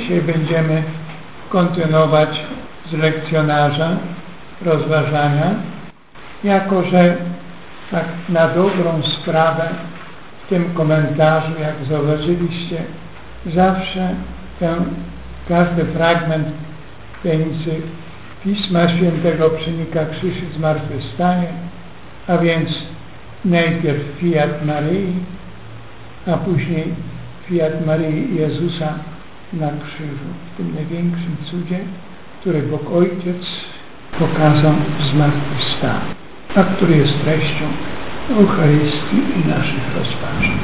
Dzisiaj będziemy kontynuować z lekcjonarza rozważania, jako że tak na dobrą sprawę w tym komentarzu, jak zauważyliście, zawsze każdy fragment tajemnicy Pisma Świętego przenika krzyż i zmartwychwstanie, a więc najpierw fiat Maryi, a później fiat Maryi Jezusa na krzyżu, w tym największym cudzie, który Bóg Ojciec pokazał w zmartwychwstaniu, a który jest treścią Eucharystii i naszych rozważań.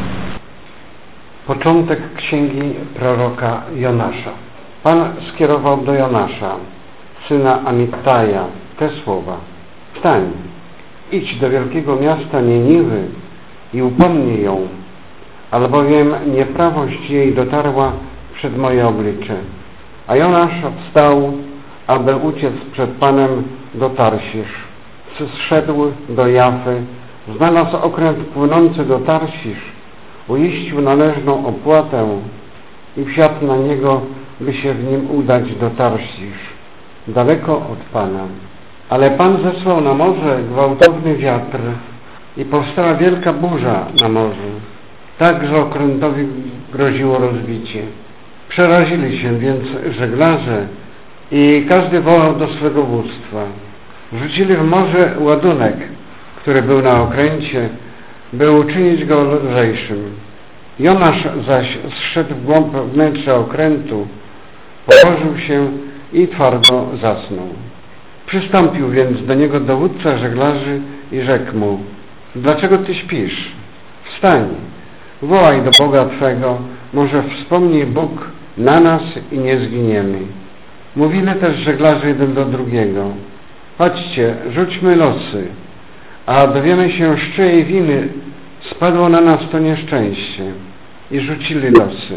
Początek księgi proroka Jonasza. Pan skierował do Jonasza, syna Amittaja, te słowa: wstań, idź do wielkiego miasta Niniwy i upomnij ją, albowiem nieprawość jej dotarła przed moje oblicze. A Jonasz wstał, aby uciec przed Panem do Tarsisz. Zszedł do Jafy, znalazł okręt płynący do Tarsisz, uiścił należną opłatę i wsiadł na niego, by się w nim udać do Tarsisz, daleko od Pana. Ale Pan zesłał na morze gwałtowny wiatr i powstała wielka burza na morzu, tak, że okrętowi groziło rozbicie. Przerazili się więc żeglarze i każdy wołał do swego wództwa. Wrzucili w morze ładunek, który był na okręcie, by uczynić go lżejszym. Jonasz zaś zszedł w głąb wnętrza okrętu, położył się i twardo zasnął. Przystąpił więc do niego dowódca żeglarzy i rzekł mu: dlaczego ty śpisz? Wstań, wołaj do Boga Twego, może wspomni Bóg na nas i nie zginiemy. Mówili też żeglarze jeden do drugiego: chodźcie, rzućmy losy, a dowiemy się, z czyjej winy spadło na nas to nieszczęście. I rzucili losy,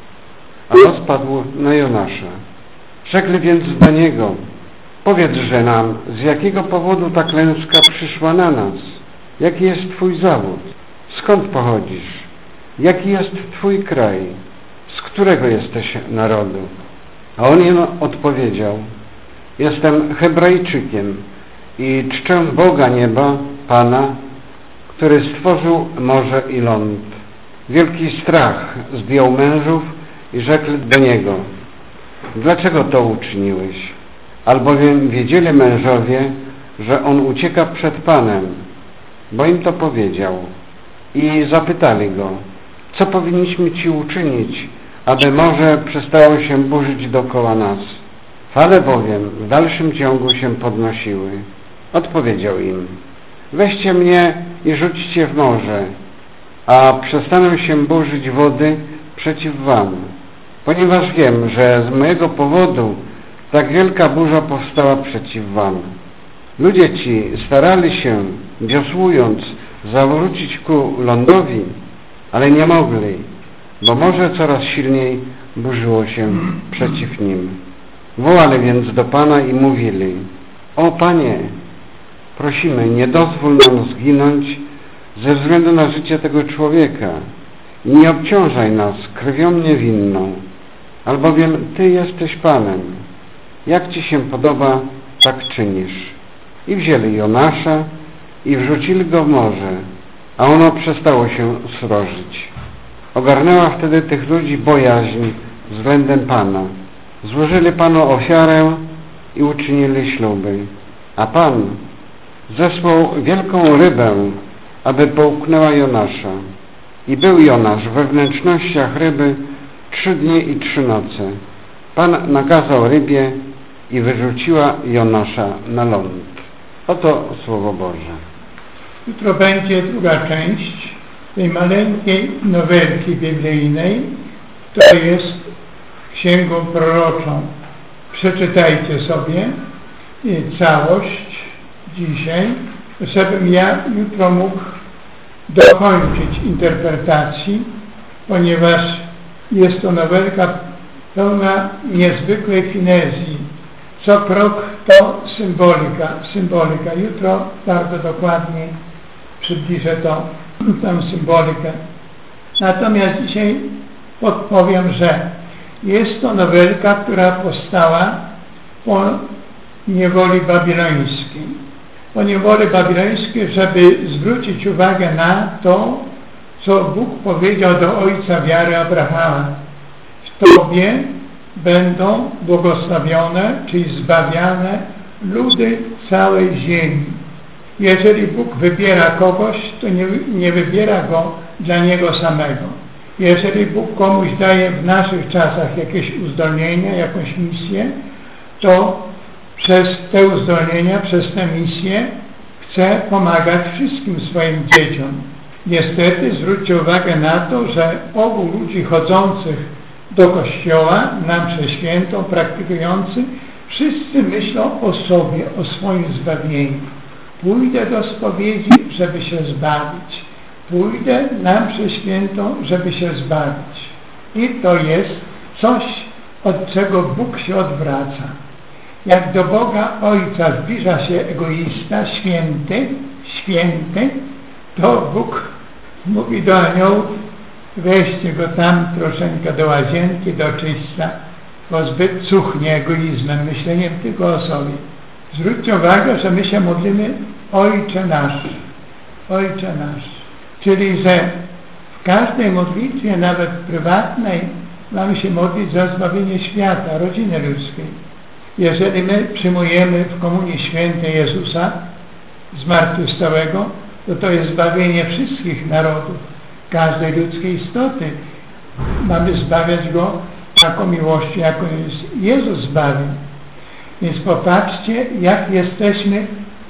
a los padł na Jonasza. Rzekli więc do niego: powiedz-że nam, z jakiego powodu ta klęska przyszła na nas? Jaki jest Twój zawód? Skąd pochodzisz? Jaki jest Twój kraj? Z którego jesteś narodu? A on im odpowiedział: jestem Hebrajczykiem i czczę Boga nieba, Pana, który stworzył morze i ląd. Wielki strach zdjął mężów i rzekli do niego: dlaczego to uczyniłeś? Albowiem wiedzieli mężowie, że on ucieka przed Panem, bo im to powiedział. I zapytali go: co powinniśmy Ci uczynić, aby morze przestało się burzyć dookoła nas? Fale bowiem w dalszym ciągu się podnosiły. Odpowiedział im: weźcie mnie i rzućcie w morze, a przestaną się burzyć wody przeciw wam, ponieważ wiem, że z mojego powodu tak wielka burza powstała przeciw wam. Ludzie ci starali się, wiosłując, zawrócić ku lądowi, ale nie mogli, bo morze coraz silniej burzyło się przeciw nim. Wołali więc do Pana i mówili: o Panie, prosimy, nie dozwól nam zginąć ze względu na życie tego człowieka i nie obciążaj nas krwią niewinną, albowiem Ty jesteś Panem. Jak Ci się podoba, tak czynisz. I wzięli Jonasza i wrzucili go w morze, a ono przestało się srożyć. Ogarnęła wtedy tych ludzi bojaźń względem Pana. Złożyli Panu ofiarę i uczynili śluby. A Pan zesłał wielką rybę, aby połknęła Jonasza. I był Jonasz we wnętrznościach ryby 3 dni i 3 noce. Pan nakazał rybie i wyrzuciła Jonasza na ląd. Oto Słowo Boże. Jutro będzie druga część tej maleńkiej nowelki biblijnej, która jest księgą proroczą. Przeczytajcie sobie całość dzisiaj, żebym ja jutro mógł dokończyć interpretacji, ponieważ jest to nowelka pełna niezwykłej finezji. Co krok to symbolika. Jutro bardzo dokładnie przybliżę tę symbolikę. Natomiast dzisiaj podpowiem, że Jest to nowelka, która powstała po niewoli babilońskiej. Po niewoli babilońskiej, żeby zwrócić uwagę na to, co Bóg powiedział do ojca wiary Abrahama. W Tobie będą błogosławione, czyli zbawiane ludy całej ziemi. Jeżeli Bóg wybiera kogoś, to nie wybiera go dla Niego samego. Jeżeli Bóg komuś daje w naszych czasach jakieś uzdolnienia, jakąś misję, to przez te uzdolnienia, przez tę misję chce pomagać wszystkim swoim dzieciom. Niestety zwróćcie uwagę na to, że obu ludzi chodzących do kościoła, na mszę świętą, praktykujący, wszyscy myślą o sobie, o swoim zbawieniu. Pójdę do spowiedzi, żeby się zbawić. Pójdę na mszę świętą, żeby się zbawić. I to jest coś, od czego Bóg się odwraca. Jak do Boga Ojca zbliża się egoista, święty, to Bóg mówi do aniołów: weźcie go tam troszeczkę do łazienki, do czyścia, bo zbyt cuchnie egoizmem, myśleniem tylko o sobie. Zwróćcie uwagę, że my się modlimy Ojcze nasz. Ojcze nasz. Czyli, że w każdej modlitwie, nawet prywatnej, mamy się modlić za zbawienie świata, rodziny ludzkiej. Jeżeli my przyjmujemy w Komunii Świętej Jezusa zmartwychwstałego, to jest zbawienie wszystkich narodów, każdej ludzkiej istoty. Mamy zbawiać Go taką miłością, jaką jest Jezus zbawił. Więc popatrzcie, jak jesteśmy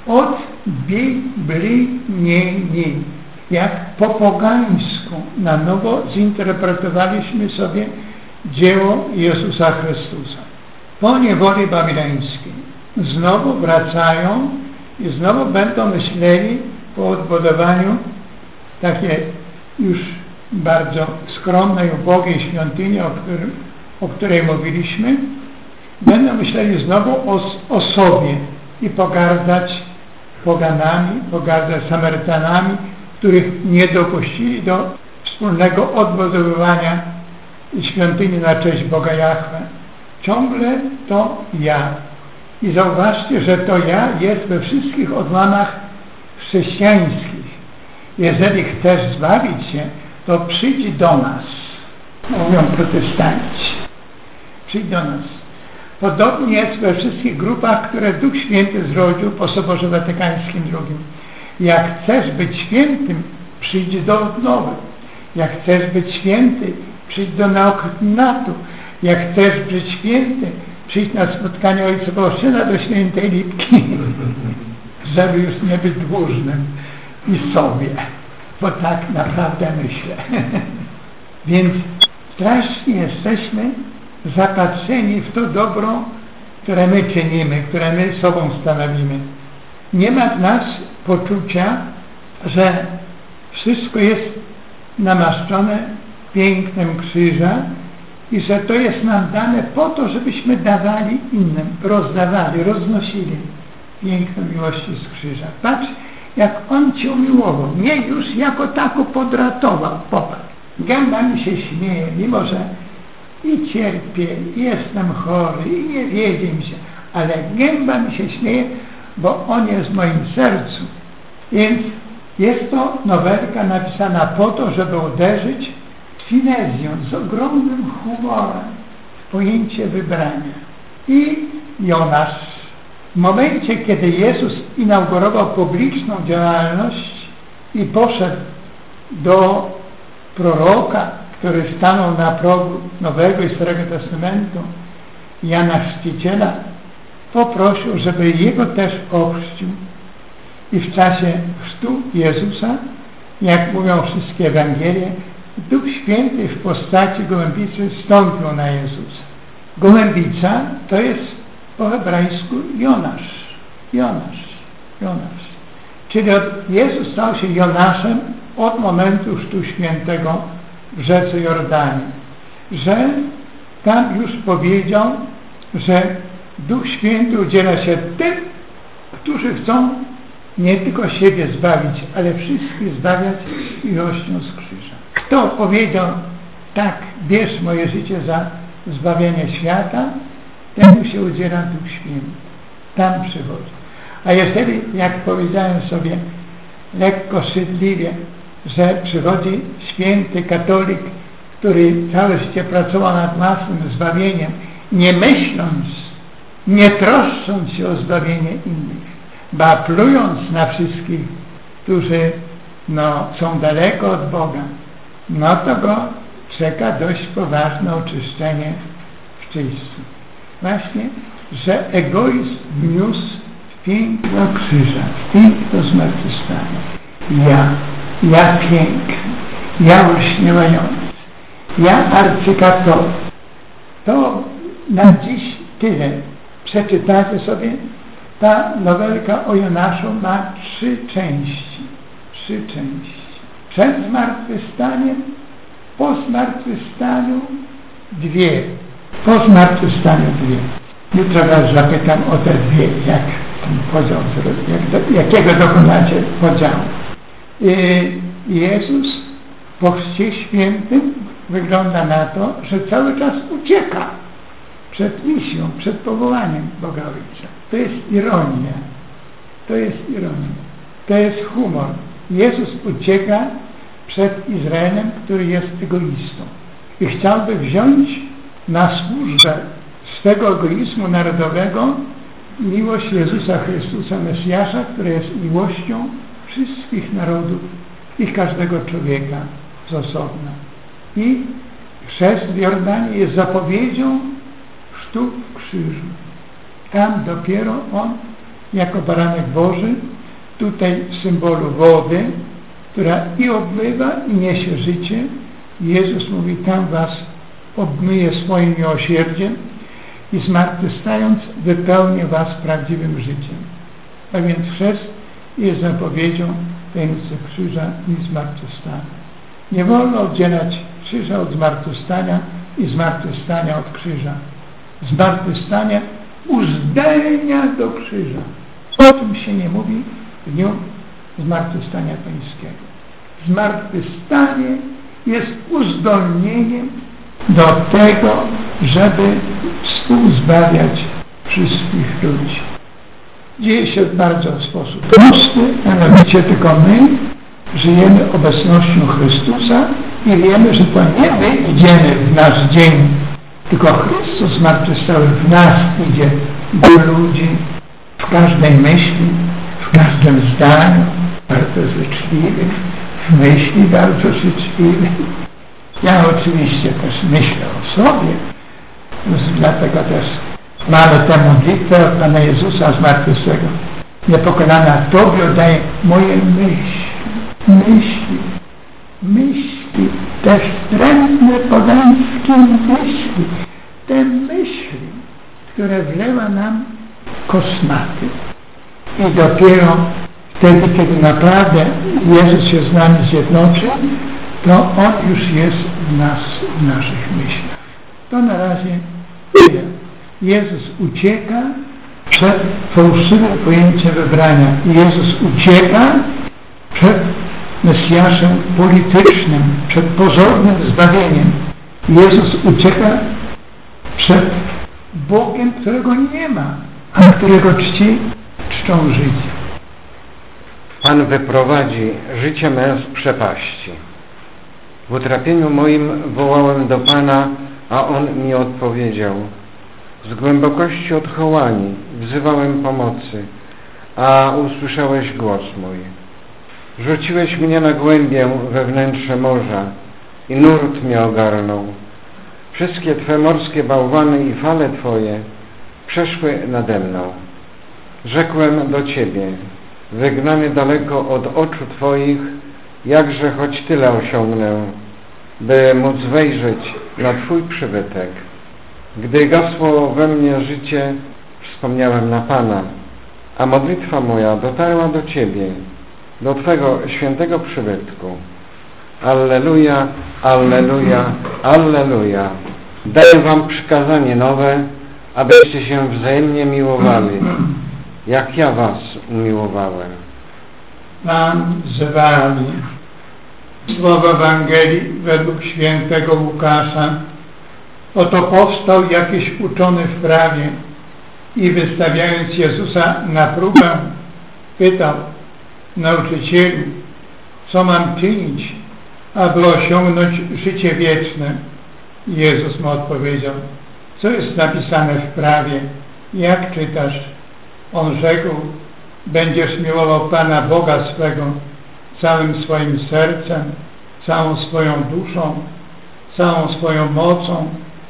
odbiblijnieni. Jak po pogańsku na nowo zinterpretowaliśmy sobie dzieło Jezusa Chrystusa. Po niewoli babilońskiej znowu wracają i znowu będą myśleli po odbudowaniu takiej już bardzo skromnej, ubogiej świątyni, o której mówiliśmy, będą myśleli znowu o sobie i pogardzać poganami, pogardzać Samarytanami, których nie dopuścili do wspólnego odbudowywania świątyni na cześć Boga Jahwe. Ciągle to ja. I zauważcie, że to ja jest we wszystkich odłamach chrześcijańskich. Jeżeli chcesz zbawić się, to przyjdź do nas, mówią protestanci. Przyjdź do nas. Podobnie jest we wszystkich grupach, które Duch Święty zrodził po Soborze Watykańskim II. Jak chcesz być świętym, przyjdź do odnowy. Jak chcesz być święty, przyjdź do neokrytynatu. Jak chcesz być święty, przyjdź na spotkanie Ojca Bożyna do Świętej Lipki, żeby już nie być dłużnym i sobie, bo tak naprawdę myślę. Więc strasznie jesteśmy zapatrzeni w to dobro, które my czynimy, które my sobą stanowimy. Nie ma w nas poczucia, że wszystko jest namaszczone pięknem krzyża i że to jest nam dane po to, żebyśmy dawali innym, rozdawali, roznosili piękno miłości z krzyża. Patrz, jak On Cię umiłował, mnie już jako tako podratował. Popatrz, gęba mi się śmieje, mimo że i cierpię, i jestem chory, i nie wiedzie mi się, ale gęba mi się śmieje, bo On jest w moim sercu. Więc jest to nowelka napisana po to, żeby uderzyć finezją, z ogromnym humorem w pojęcie wybrania. I Jonasz, w momencie, kiedy Jezus inaugurował publiczną działalność i poszedł do proroka, który stanął na progu Nowego i Starego Testamentu, Jana Chrzciciela, poprosił, żeby jego też ochrzcił. I w czasie chrztu Jezusa, jak mówią wszystkie Ewangelie, Duch Święty w postaci gołębicy stąpił na Jezusa. Gołębica to jest po hebrajsku Jonasz. Jonasz. Jonasz. Czyli Jezus stał się Jonaszem od momentu chrztu świętego w rzece Jordanii. Że tam już powiedział, że Duch Święty udziela się tym, którzy chcą nie tylko siebie zbawić, ale wszystkich zbawiać miłością z krzyża. Kto powiedział: tak, bierz moje życie za zbawienie świata, temu się udziela Duch Święty. Tam przychodzi. A jeżeli, jak powiedziałem sobie lekko szydliwie, że przychodzi święty katolik, który całe życie pracował nad własnym zbawieniem, nie myśląc, nie troszcząc się o zbawienie innych, ba plując na wszystkich, którzy są daleko od Boga, to go czeka dość poważne oczyszczenie w czyśćcu. Właśnie, że egoizm wniósł w piękno krzyża, w piękno zmartwychwstania. Ja piękny, ja olśniewający, ja arcykatolik. To na dziś tyle. Przeczytacie sobie, ta nowelka o Jonaszu ma 3 części. 3 części. Przed zmartwychwstaniem, po zmartwychwstaniu 2. Po zmartwychwstaniu 2. Jutro was zapytam o te 2, jak ten podział, jakiego dokonacie podziału. Jezus po Chrzcie Świętym wygląda na to, że cały czas ucieka przed misją, przed powołaniem Boga Ojca. To jest ironia. To jest ironia. To jest humor. Jezus ucieka przed Izraelem, który jest egoistą. I chciałby wziąć na służbę swego egoizmu narodowego miłość Jezusa Chrystusa, Mesjasza, która jest miłością wszystkich narodów i każdego człowieka z osobna. I chrzest w Jordanie jest zapowiedzią chrztu w krzyżu. Tam dopiero On, jako baranek Boży, tutaj w symbolu wody, która i obmywa, i niesie życie. Jezus mówi, tam was obmyje swoim miłosierdziem i zmartwychwstając wypełni was prawdziwym życiem. A więc chrzest jest zapowiedzią tajemnicy krzyża i zmartwychwstania. Nie wolno oddzielać krzyża od zmartwychwstania i zmartwychwstania od krzyża. Zmartwychwstanie uzdolnienia do krzyża. O tym się nie mówi w dniu zmartwychwstania pańskiego. Zmartwychwstanie jest uzdolnieniem do tego, żeby współzbawiać wszystkich ludzi. Dzieje się w bardzo sposób prosty, mianowicie tylko my żyjemy obecnością Chrystusa i wiemy, że to nie my idziemy w nasz dzień, tylko Chrystus zmartwychwstały w nas idzie do ludzi, w każdej myśli, w każdym zdaniu, bardzo życzliwy, w myśli bardzo życzliwy. Ja oczywiście też myślę o sobie, dlatego też mamy tę modlitwę od Pana Jezusa zmartwychwstałego. Niepokonana Tobie oddaję moje myśli, te wstrętne pogańskie myśli, te myśli, które wlewa nam kosmaty. I dopiero wtedy, kiedy naprawdę Jezus się z nami zjednoczy, to On już jest w nas, w naszych myślach. To na razie tyle. Jezus ucieka przed fałszywym pojęciem wybrania. Jezus ucieka przed Mesjaszem politycznym, przed pozornym zbawieniem. Jezus ucieka przed Bogiem, którego nie ma, a którego czczą Żydzi. Pan wyprowadzi życie me z przepaści. W utrapieniu moim wołałem do Pana, a On mi odpowiedział. Z głębokości otchłani wzywałem pomocy, a usłyszałeś głos mój. Rzuciłeś mnie na głębię we wnętrze morza i nurt mnie ogarnął. Wszystkie Twe morskie bałwany i fale Twoje przeszły nade mną. Rzekłem do Ciebie, wygnany daleko od oczu Twoich, jakże choć tyle osiągnę, by móc wejrzeć na Twój przybytek. Gdy gasło we mnie życie, wspomniałem na Pana, a modlitwa moja dotarła do Ciebie, do Twego świętego przybytku. Alleluja, alleluja, alleluja. Daję Wam przykazanie nowe, abyście się wzajemnie miłowali, jak ja Was umiłowałem. Pan z Wami. Słowo Ewangelii według świętego Łukasza. Oto powstał jakiś uczony w prawie i wystawiając Jezusa na próbę, pytał: nauczycielu, co mam czynić, aby osiągnąć życie wieczne? Jezus mu odpowiedział: co jest napisane w prawie? Jak czytasz? On rzekł: będziesz miłował Pana Boga swego całym swoim sercem, całą swoją duszą, całą swoją mocą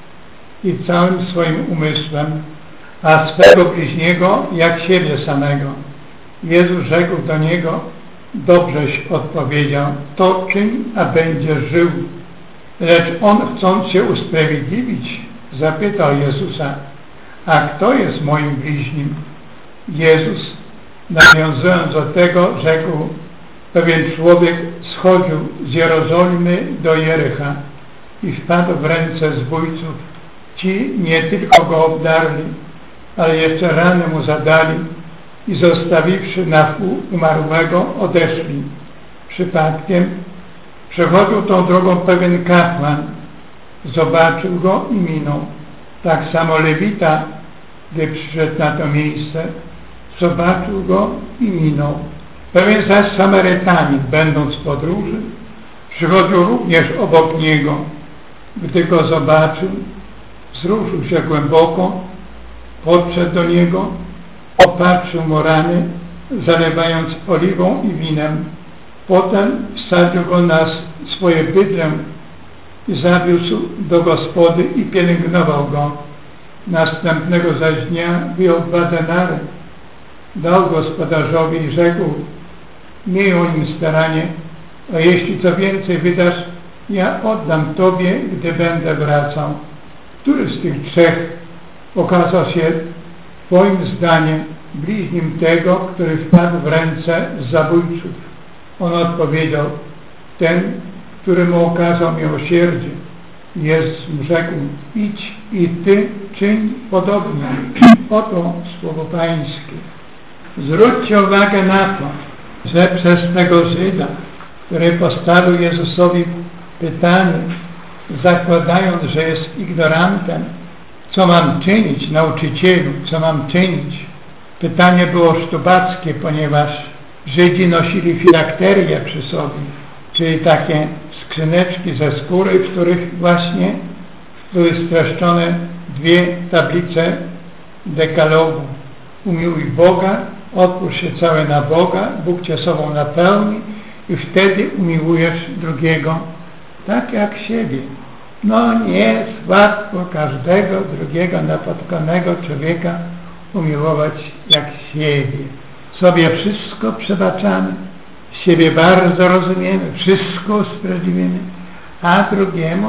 i całym swoim umysłem, a swego bliźniego jak siebie samego. Jezus rzekł do niego: dobrześ odpowiedział, to czyń, a będziesz żył. Lecz on, chcąc się usprawiedliwić, zapytał Jezusa: a kto jest moim bliźnim? Jezus, nawiązując do tego, rzekł: pewien człowiek schodził z Jerozolimy do Jericha i wpadł w ręce zbójców. Ci nie tylko go obdarli, ale jeszcze rany mu zadali i zostawiwszy na wpół umarłego, odeszli. Przypadkiem przechodził tą drogą pewien kapłan, zobaczył go i minął. Tak samo Lewita, gdy przyszedł na to miejsce, zobaczył go i minął. Pewien zaś Samarytanin, będąc w podróży, przychodził również obok niego. Gdy go zobaczył, wzruszył się głęboko, podszedł do niego, opatrzył mu rany, zalewając oliwą i winem. Potem wsadził go na swoje bydlę i zawiózł do gospody i pielęgnował go. Następnego zaś dnia wyjął 2 denary, dał gospodarzowi i rzekł: miej o nim staranie, a jeśli co więcej wydasz, ja oddam tobie, gdy będę wracał. Który z tych 3 okazał się twoim zdaniem bliźnim tego, który wpadł w ręce zabójców? On odpowiedział: ten, który mu okazał miłosierdzie. Jezus mu rzekł: idź i ty czyń podobnie. Oto słowo Pańskie. Zwróćcie uwagę na to, że przez tego Żyda, który postawił Jezusowi pytanie, zakładając, że jest ignorantem, co mam czynić, nauczycielu, co mam czynić? Pytanie było sztubackie, ponieważ Żydzi nosili filakterię przy sobie, czyli takie skrzyneczki ze skóry, w których właśnie były streszczone 2 tablice dekalogu. Umiłuj Boga, otwórz się cały na Boga, Bóg cię sobą napełni i wtedy umiłujesz drugiego tak jak siebie. No nie jest łatwo każdego drugiego napotkanego człowieka umiłować jak siebie. Sobie wszystko przebaczamy, siebie bardzo rozumiemy, wszystko usprawiedliwiamy, a drugiemu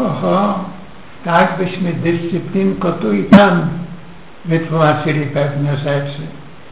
tak byśmy dyscyplinko tu i tam wytłumaczyli pewne rzeczy.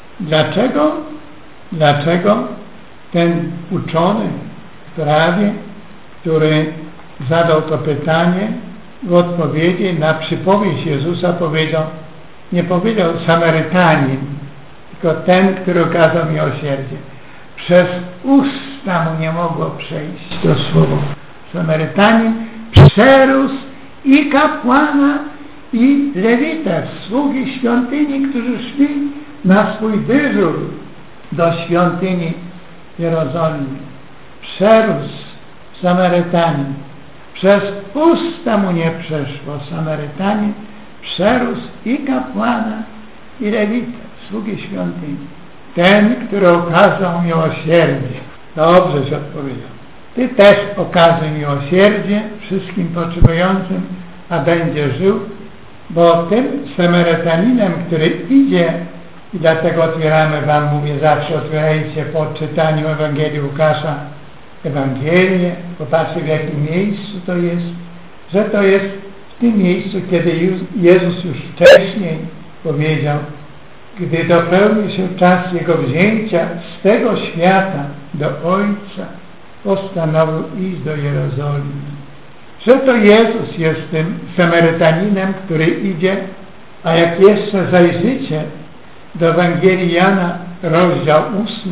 Dlaczego ten uczony w prawie, który zadał to pytanie, w odpowiedzi na przypowieść Jezusa powiedział, nie powiedział Samarytanin, tylko ten, który okazał miłosierdzie. Przez usta mu nie mogło przejść to słowo. Samarytanin przerósł i kapłana, i Lewitę, sługi świątyni, którzy szli na swój dyżur do świątyni Jerozolimy. Przerósł Samarytanin. Przez usta mu nie przeszło. Samarytanin przerósł i kapłana, i Lewitę, sługi świątyni. Ten, który okazał miłosierdzie. Dobrze się odpowiedział. Ty też okazuj miłosierdzie wszystkim potrzebującym, a będzie żył, bo tym Samarytaninem, który idzie, i dlatego otwieramy wam, mówię zawsze, otwierajcie po czytaniu Ewangelii Łukasza Ewangelię, popatrzcie w jakim miejscu to jest, że to jest w tym miejscu, kiedy Jezus już wcześniej powiedział, gdy dopełni się czas Jego wzięcia z tego świata do Ojca, postanowił iść do Jerozolimy. Że to Jezus jest tym Samarytaninem, który idzie, a jak jeszcze zajrzycie do Ewangelii Jana, rozdział 8,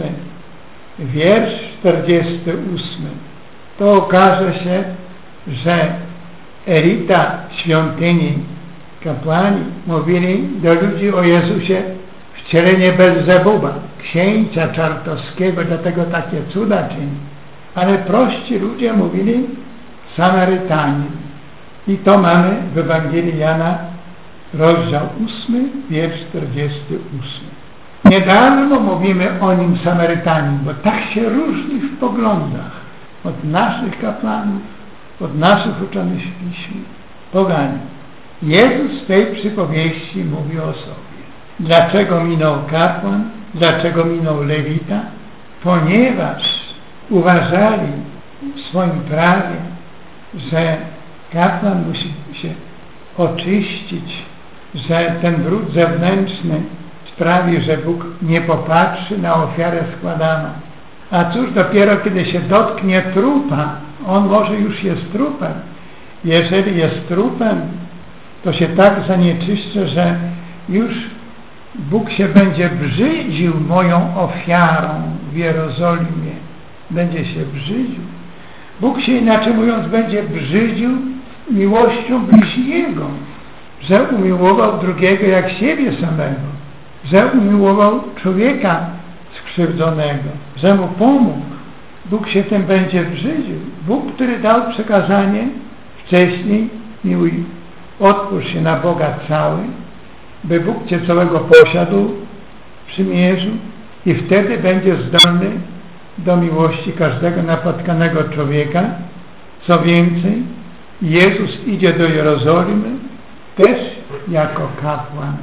wiersz 48, to okaże się, że elita świątyni, kapłani mówili do ludzi o Jezusie wcielenie Belzebuba, księcia czartowskiego, dlatego takie cuda czyni. Ale prości ludzie mówili Samarytanin. I to mamy w Ewangelii Jana, rozdział 8, wiersz 48. Niedawno mówimy o nim Samarytanin, bo tak się różni w poglądach od naszych kapłanów, od naszych uczonych w Piśmie, poganin. Jezus w tej przypowieści mówi o sobie. Dlaczego minął kapłan? Dlaczego minął lewita? Ponieważ uważali w swoim prawie, że kapłan musi się oczyścić, że ten brud zewnętrzny sprawi, że Bóg nie popatrzy na ofiarę składaną. A cóż dopiero kiedy się dotknie trupa, on może już jest trupem. Jeżeli jest trupem, to się tak zanieczyszczę, że już Bóg się będzie brzydził moją ofiarą w Jerozolimie. Będzie się brzydził. Bóg się, inaczej mówiąc, będzie brzydził miłością bliźniego, że umiłował drugiego jak siebie samego, że umiłował człowieka skrzywdzonego, że mu pomógł. Bóg się tym będzie brzydził. Bóg, który dał przekazanie wcześniej, miłuj, otwórz się na Boga cały, by Bóg Cię całego posiadł, przymierzył i wtedy będzie zdolny do miłości każdego napotkanego człowieka. Co więcej, Jezus idzie do Jerozolimy też jako kapłan.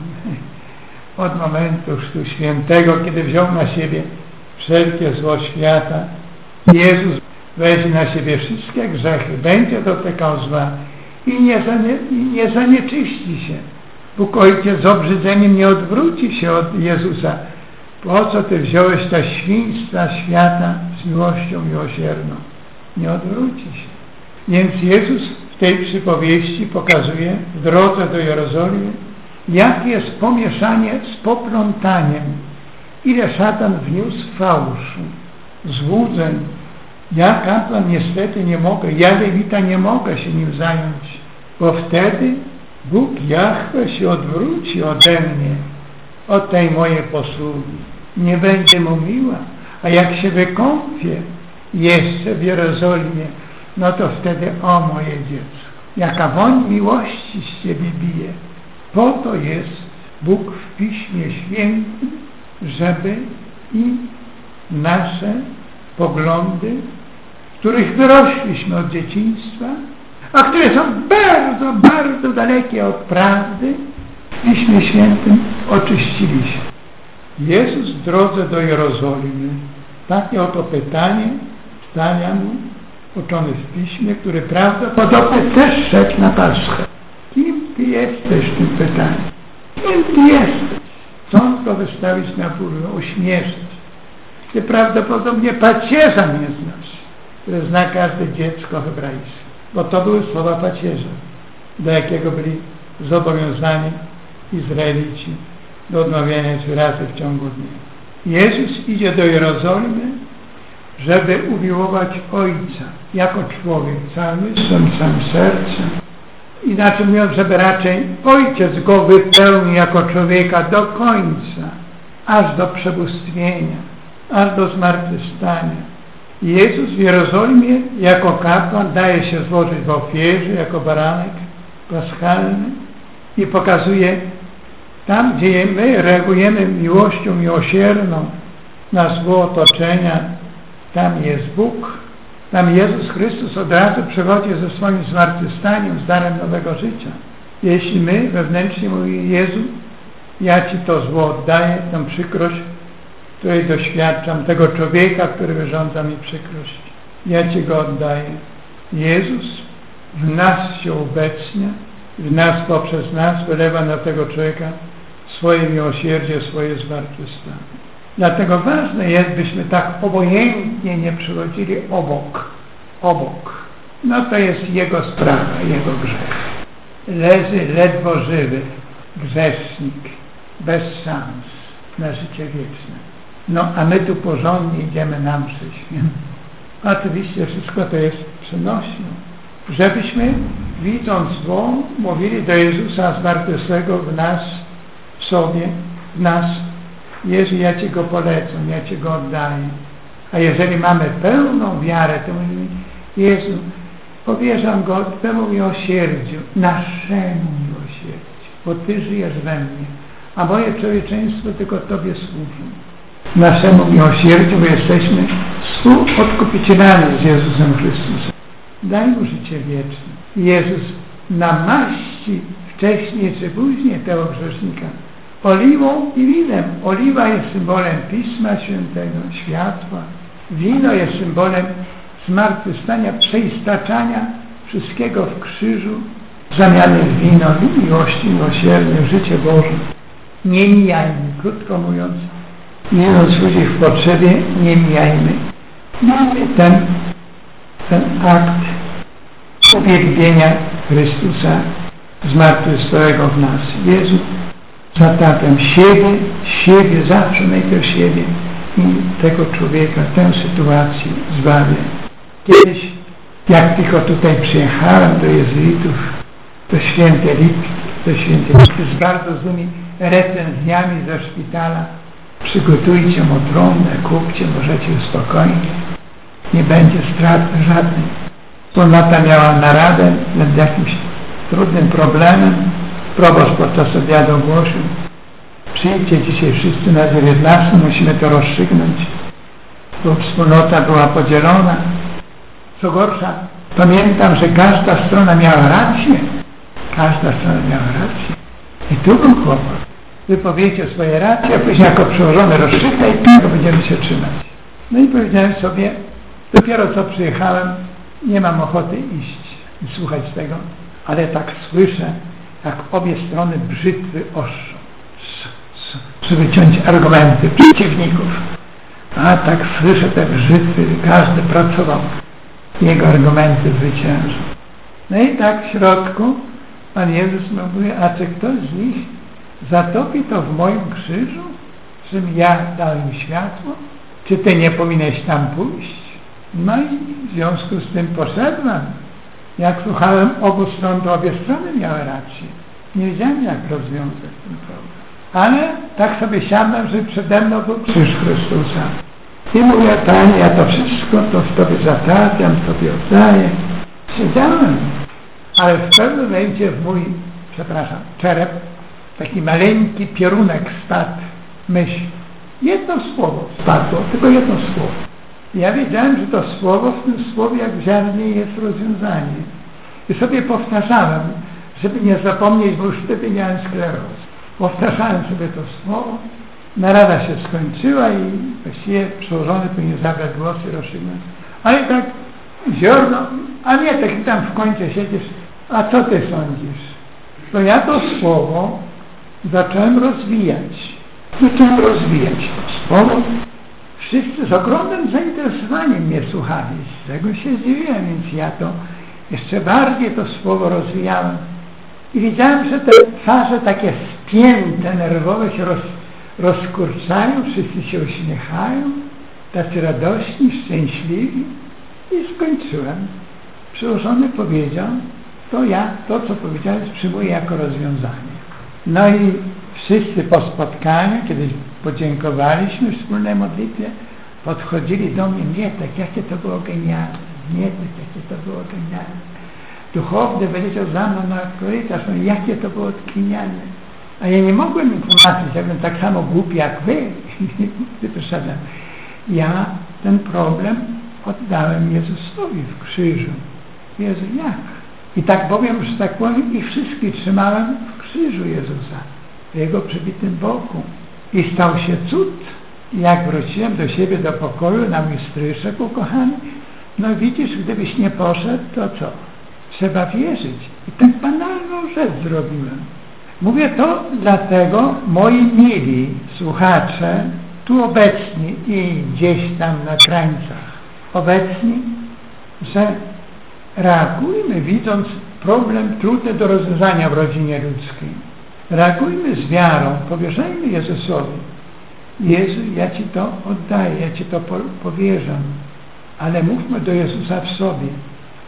Od momentu Chrztu Świętego, kiedy wziął na siebie wszelkie zło świata, Jezus weźmie na siebie wszystkie grzechy, będzie dotykał zła i nie zanieczyści się. Bóg Ojciec z obrzydzeniem nie odwróci się od Jezusa. Po co Ty wziąłeś te świństwa świata z miłością miłosierną? Nie odwróci się. Więc Jezus w tej przypowieści pokazuje w drodze do Jerozolimy, jakie jest pomieszanie z poplątaniem. Ile szatan wniósł fałszu, złudzeń. Ja, kapłan, niestety nie mogę, ja, lewita, nie mogę się nim zająć, bo wtedy Bóg Jahwe się odwróci ode mnie, od tej mojej posługi. Nie będzie mu miła. A jak się wykąpię jeszcze w Jerozolimie, no to wtedy, o moje dziecko, jaka woń miłości z Ciebie bije. Po to jest Bóg w Piśmie Świętym, żeby i nasze poglądy, w których wyrośliśmy od dzieciństwa, a które są bardzo, bardzo dalekie od prawdy, w Piśmie Świętym oczyściliśmy. Jezus w drodze do Jerozolimy takie oto pytanie stawia mu uczony w Piśmie, który prawdopodobnie też szedł na Paschę. Kim Ty jesteś w tym pytaniu? Kim Ty jesteś? Chcą go wystawić na próbę, ośmieszyć. Ty prawdopodobnie pacierza nie znasz, które zna każde dziecko hebrajskie. Bo to były słowa pacierza, do jakiego byli zobowiązani Izraelici do odmawiania 3 razy w ciągu dnia. Jezus idzie do Jerozolimy, żeby umiłować Ojca jako człowiek, całym myślą, całym sercem. Inaczej mówiąc, żeby raczej Ojciec go wypełnił jako człowieka do końca, aż do przebóstwienia, aż do zmartwychwstania. Jezus w Jerozolimie jako kapłan daje się złożyć w ofierze jako baranek paschalny i pokazuje tam, gdzie my reagujemy miłością miłosierną na zło otoczenia, tam jest Bóg, tam Jezus Chrystus od razu przychodzi ze swoim zmartwychwstaniem, z darem nowego życia. Jeśli my wewnętrznie mówimy: Jezu, ja Ci to zło oddaję, tę przykrość, której doświadczam, tego człowieka, który wyrządza mi przykrość, ja Ci go oddaję. Jezus w nas się ubecnia, w nas poprzez nas wylewa na tego człowieka swoje miłosierdzie, swoje zmartwychwstanie. Dlatego ważne jest, byśmy tak obojętnie nie przychodzili obok. No to jest jego sprawa, jego grzech. Leży ledwo żywy grzesznik, bez szans na życie wieczne. No a my tu porządnie idziemy na mszę świętą. Oczywiście wszystko to jest przenośne. żebyśmy, widząc zło, mówili do Jezusa zmartwychwstałego w nas, w sobie, w nas: Jezu, ja Ci Go polecam, ja Ci Go oddaję. A jeżeli mamy pełną wiarę, to mówimy: Jezu, powierzam Go Twemu miłosierdziu, naszemu miłosierdziu, bo Ty żyjesz we mnie, a moje człowieczeństwo tylko Tobie służy. Naszemu miłosierdziu, bo jesteśmy współodkupicielami z Jezusem Chrystusem. Daj Mu życie wieczne. Jezus namaści wcześniej czy później tego grzesznika oliwą i winem. Oliwa jest symbolem Pisma Świętego, światła. Wino jest symbolem zmartwychwstania, przeistaczania wszystkiego w krzyżu, zamiany w wino, miłości, miłosierdzie, życie Boże. Nie mijajmy, krótko mówiąc, widząc ludzi w potrzebie, nie mijajmy. Mamy ten akt uwielbienia Chrystusa zmartwychwstałego w nas. Jezu, zatapiam siebie, zawsze najpierw siebie i tego człowieka, tę sytuację zbawię. Kiedyś, jak tylko tutaj przyjechałem do jezuitów, do świętej Lipki, z bardzo złymi recenzjami ze szpitala: przygotujcie mu trumnę, kupcie, możecie spokojnie, nie będzie straty żadnej. Wspólnota miała naradę nad jakimś trudnym problemem. Proboszcz podczas obiadu ogłosił: przyjdźcie dzisiaj wszyscy na 19, musimy to rozstrzygnąć, bo wspólnota była podzielona. Co gorsza, pamiętam, że każda strona miała rację. I tu był kłopot. Wy powiecie swoje racje, a później jako przełożony rozstrzygnę i tego będziemy się trzymać. No i powiedziałem sobie: dopiero co przyjechałem, nie mam ochoty iść i słuchać tego, ale tak słyszę, jak obie strony brzytwy oszczą, żeby ciąć argumenty przeciwników. A tak słyszę te brzytwy, każdy pracował, jego argumenty zwyciężą. No i tak w środku Pan Jezus mówi: a czy ktoś z nich zatopi to w moim krzyżu, czym ja dałem światło? Czy Ty nie powinieneś tam pójść? No i w związku z tym poszedłem. Jak słuchałem obu stron, to obie strony miały rację. Nie wiedziałem, jak rozwiązać ten problem. Ale tak sobie siadłem, że przede mną był krzyż Chrystusa. I mówię: Panie, ja to wszystko to w Tobie zatapiam, Tobie oddaję. Siedziałem, ale w pewnym momencie w mój, czerep, taki maleńki piorunek spadł, myśl. Jedno słowo spadło, tylko jedno słowo. Ja wiedziałem, że to słowo, w tym słowie jak w ziarnie jest rozwiązanie. I sobie powtarzałem, żeby nie zapomnieć, bo już wtedy miałem sklerozę. Powtarzałem sobie to słowo, narada się skończyła i właściwie przełożony powinien zabrać głos i rozstrzygnąć. Ale tak ziarno, a nie, tak tam w końcu siedzisz: a co Ty sądzisz? To ja to słowo zacząłem rozwijać. To słowo. Wszyscy z ogromnym zainteresowaniem mnie słuchali. Z tego się zdziwiłem, więc ja to jeszcze bardziej to słowo rozwijałem. I widziałem, że te twarze takie spięte, nerwowe się rozkurczają, wszyscy się uśmiechają, tacy radośni, szczęśliwi. I skończyłem. Przełożony powiedział: to ja, to co powiedziałeś, przyjmuję jako rozwiązanie. No i wszyscy po spotkaniu, kiedy podziękowaliśmy w wspólnej modlitwie, podchodzili do mnie: Mietek, jakie to było genialne, Mietek, jakie to było genialne. Duchowny wyleciał za mną na korytarz: no, jakie to było genialne. A ja nie mogłem im tłumaczyć, ja byłem tak samo głupi jak wy. Wyszedłem. Ja ten problem oddałem Jezusowi w krzyżu. Jezu, jak? I tak bowiem, że tak powiem, ich wszystkich trzymałem w krzyżu Jezusa, w Jego przybitym boku. I stał się cud. I jak wróciłem do siebie, do pokoju, na mój stryszek ukochany, no widzisz, gdybyś nie poszedł, to co? Trzeba wierzyć. I tak banalną rzecz zrobiłem. Mówię to dlatego, moi mili słuchacze, tu obecni i gdzieś tam na krańcach obecni, że reagujmy, widząc problem trudny do rozwiązania w rodzinie ludzkiej. Reagujmy z wiarą, powierzajmy Jezusowi. Jezu, ja Ci to oddaję, ja Ci to powierzam. Ale mówmy do Jezusa w sobie.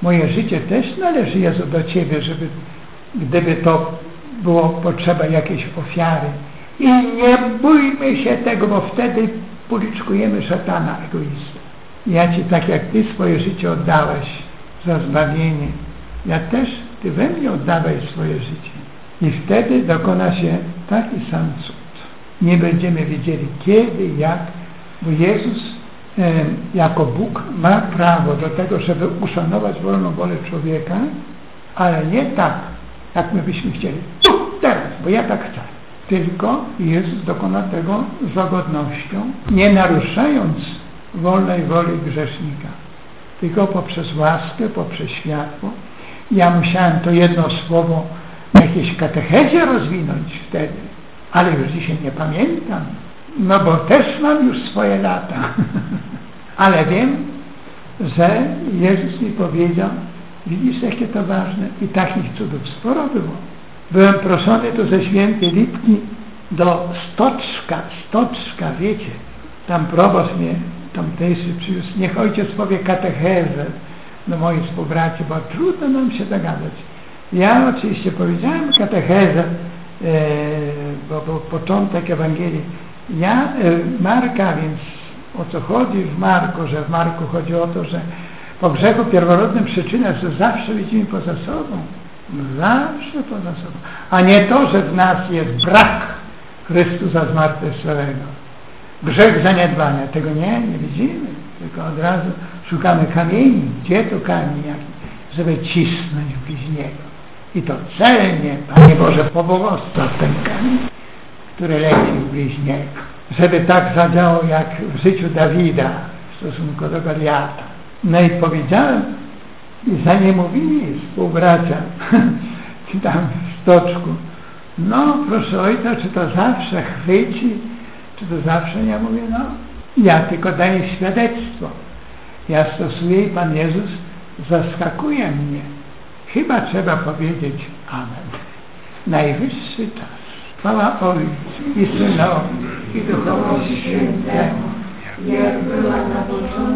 moje życie też należy, Jezu, do Ciebie, żeby, gdyby to było potrzeba jakiejś ofiary. I nie bójmy się tego, bo wtedy policzkujemy szatana, egoistę. Ja Ci, tak jak Ty swoje życie oddałeś za zbawienie, ja też, Ty we mnie oddawaj swoje życie. I wtedy dokona się taki sam cud. Nie będziemy wiedzieli kiedy, jak, bo Jezus jako Bóg ma prawo do tego, żeby uszanować wolną wolę człowieka, ale nie tak, jak my byśmy chcieli. Tu, teraz, bo ja tak chcę. Tylko Jezus dokona tego z łagodnością, nie naruszając wolnej woli grzesznika, tylko poprzez łaskę, poprzez światło. Ja musiałem to jedno słowo w jakiejś katechezie rozwinąć wtedy, ale już dzisiaj nie pamiętam, no bo też mam już swoje lata. Ale wiem, że Jezus mi powiedział, widzisz, jakie to ważne, i takich cudów sporo było. Byłem proszony tu ze Świętej Lipki do Stoczka, wiecie, tam proboszcz mnie tamtejszy przyniósł, niech ojciec powie katechezę do moich współbraci, bo trudno nam się dogadać. Ja oczywiście powiedziałem katechezę, bo był początek Ewangelii. Marka, więc o co chodzi w Marku, że w Marku chodzi o to, że po grzechu pierworodnym przyczyna, że zawsze widzimy poza sobą. Zawsze poza sobą. A nie to, że w nas jest brak Chrystusa zmartwychwstałego. Grzech zaniedbania. Tego nie widzimy. Tylko od razu szukamy kamieni. Gdzie to kamień jaki? Żeby cisnąć w bliźniego. I to celnie, Panie Boże, pobłogosław ten kamień, który leci w bliźniego. Żeby tak zadziało jak w życiu Dawida w stosunku do Goliata. No i powiedziałem, i za nie mówili współbracia tam w Stoczku, no proszę ojca, czy to zawsze chwyci, czy to zawsze nie? Mówię, no ja tylko daję świadectwo. Ja stosuję i Pan Jezus zaskakuje mnie. Chyba trzeba powiedzieć amen. Najwyższy czas. Chwała Ojcu i Synowi i Duchowi Świętemu, jak była na początku,